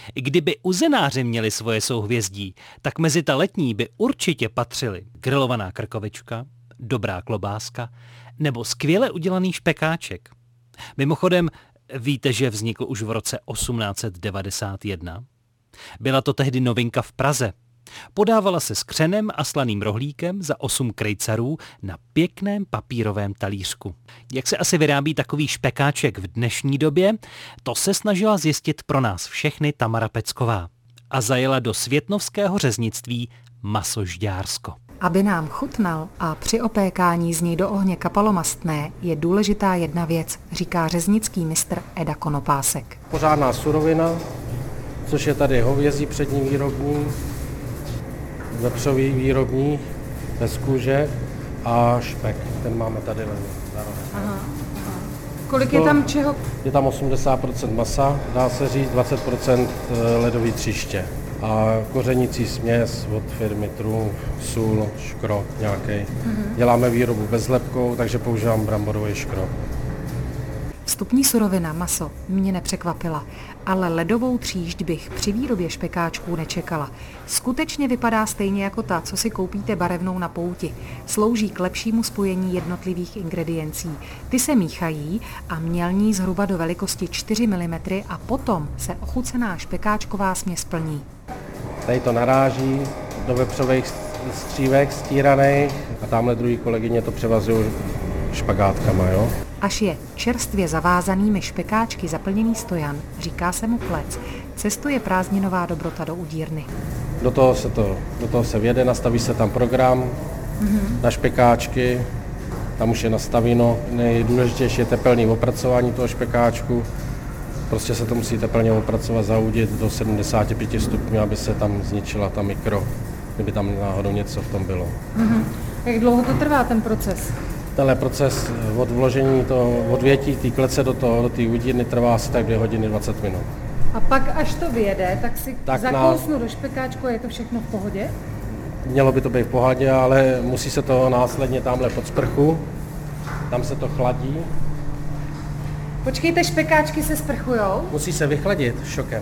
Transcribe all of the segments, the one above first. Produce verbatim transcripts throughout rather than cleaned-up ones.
Kdyby uzenáři měli svoje souhvězdí, tak mezi ta letní by určitě patřily grilovaná krkovička, dobrá klobáska nebo skvěle udělaný špekáček. Mimochodem, víte, že vznikl už v roce osmnáct set devadesát jedna? Byla to tehdy novinka v Praze. Podávala se s křenem a slaným rohlíkem za osm krejcarů na pěkném papírovém talířku. Jak se asi vyrábí takový špekáček v dnešní době, to se snažila zjistit pro nás všechny Tamara Pecková a zajela do světnovského řeznictví Maso Žďársko. Aby nám chutnal a při opékání z něj do ohně kapalo mastné, je důležitá jedna věc, říká řeznický mistr Eda Konopásek. Pořádná surovina, což je tady hovězí přední výrobní, vepřový výrobní, bez kůže a špek, ten máme tady len. Aha, aha. Kolik je tam čeho? Je tam osmdesát procent masa, dá se říct, dvacet procent ledový tříště a kořenící směs od firmy Trumf, sůl, škrot nějaký. Mm-hmm. Děláme výrobu bezlepkou, takže používám bramborový škrot. Vstupní surovina maso mě nepřekvapila, ale ledovou tříšť bych při výrobě špekáčků nečekala. Skutečně vypadá stejně jako ta, co si koupíte barevnou na pouti. Slouží k lepšímu spojení jednotlivých ingrediencí. Ty se míchají a mělní zhruba do velikosti čtyři milimetry a potom se ochucená špekáčková směs plní. Tady to naráží do vepřových střívek stíraných a tamhle druhý kolegyně to převazují špagátkama, jo? Až je čerstvě zavázanými špekáčky zaplněný stojan, říká se mu klec, cestuje prázdninová dobrota do udírny. Do toho se to, do toho se vjede, nastaví se tam program mm-hmm. na špekáčky, tam už je nastaveno, nejdůležitější je tepelné opracování toho špekáčku, prostě se to musí tepelně opracovat, zaudit do sedmdesát pět stupňů, aby se tam zničila ta mikro, kdyby tam náhodou něco v tom bylo. Mm-hmm. Jak dlouho to trvá ten proces? Tenhle proces od vložení toho odvětí té klece do toho, do té udírny trvá asi tak dvě hodiny dvacet minut. A pak, až to vyjede, tak si tak zakousnu na... do špekáčku a je to všechno v pohodě? Mělo by to být v pohodě, ale musí se to následně tamhle pod sprchu, tam se to chladí. Počkejte, špekáčky se sprchujou? Musí se vychladit šokem.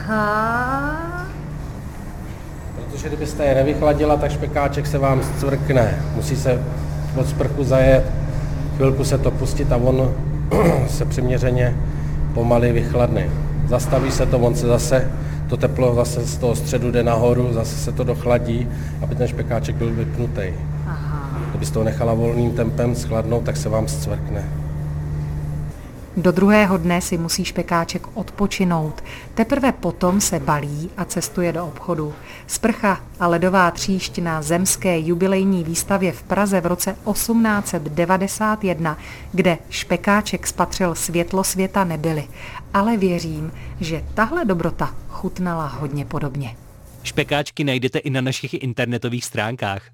Aha. Protože kdybyste je nevychladila, tak špekáček se vám zcvrkne. Musí se od sprchu zajet, chvilku se to pustit a on se přiměřeně pomaly vychladne. Zastaví se to, on se zase, to teplo zase z toho středu jde nahoru, zase se to dochladí, aby ten špekáček byl vypnutý. Aha. Kdybyste ho nechala volným tempem schladnout, tak se vám zcvrkne. Do druhého dne si musí špekáček odpočinout. Teprve potom se balí a cestuje do obchodu. Sprcha a ledová tříšť na zemské jubilejní výstavě v Praze v roce osmnáct set devadesát jedna, kde špekáček spatřil světlo světa, nebyly. Ale věřím, že tahle dobrota chutnala hodně podobně. Špekáčky najdete i na našich internetových stránkách.